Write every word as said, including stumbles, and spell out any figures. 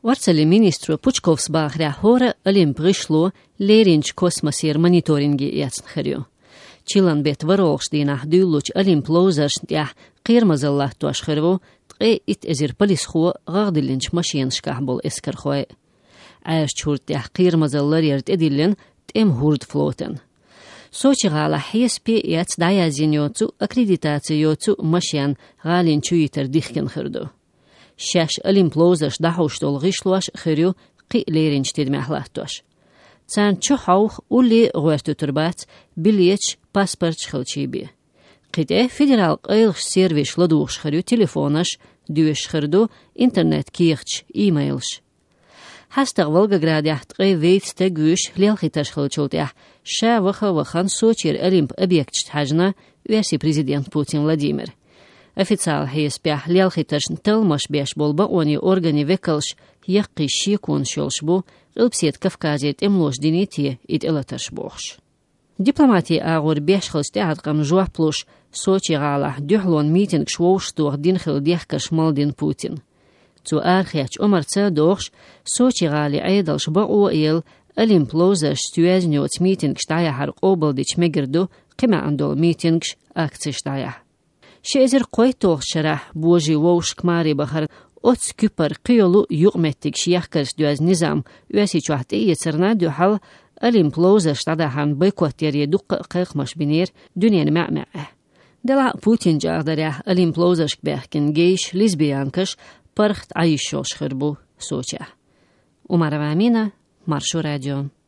Варцали министру Пучковс бахря хора алим пришло леринч космосир мониторинги яцнхарю. Чилан бет варолшдинах дюлуч алим плоузаршдях қирмазаллах туашхарву тқе ит эзир полисху гагдилинч машиншках бол эскархой. Айш чуртях қирмазаллар ярд эдиллен тем хурд флотен. Сочи гала хеспи яц даязиньоцу аккредитациyoцу машин галин чуитер дихкен хырду. Шаш алим плоузаш дахуштол гишлуаш хырю қи леринч тедмахлахтуаш. Цан чухаух ули гуэрту турбац билеч паспорт шхылчиби. Қиде федерал қайлш сервиш ладуш хырю телефонаш дюш хырду интернет киихч имейлш. Хастаг Волгоградях тқи вейтсте гуш лелхиташ хылчултях ша ваха вахан сочир олимп объектчт хажна верси президент Путин Владимир. Официал хеспях лелхиташ тылмаш беш болба они органи векалш яққи шикун шолшбу ылпсет Кавказет эмлош динити ит элаташ бохш. Дипломатия агур беш хылсте адқам жуаплуш Сочи гала дюхлон митинг швоуштух динхил дехкаш малдин Путин. Цу архиач омарца дохш Сочи гали айдалш бао ел алим плозаш стюэзнёц митинг штая хар обалдич мегерду қима андол митингш акци штая. Шезер қой тох шарах божи воуш кмари бахар оц күпар қиолу юғметтик шияхкарш дюаз низам уяси чуахти ецерна дюхал алим плозаш тадахан бойкоттери дуққа қиқмаш бинер дүнен мә'мә'ә. Дела Путин жағдаря алим плозаш кбәхкен гейш лесбиянкаш пархт айшош хырбу Сочи. Умарова Амина, Маршу радио.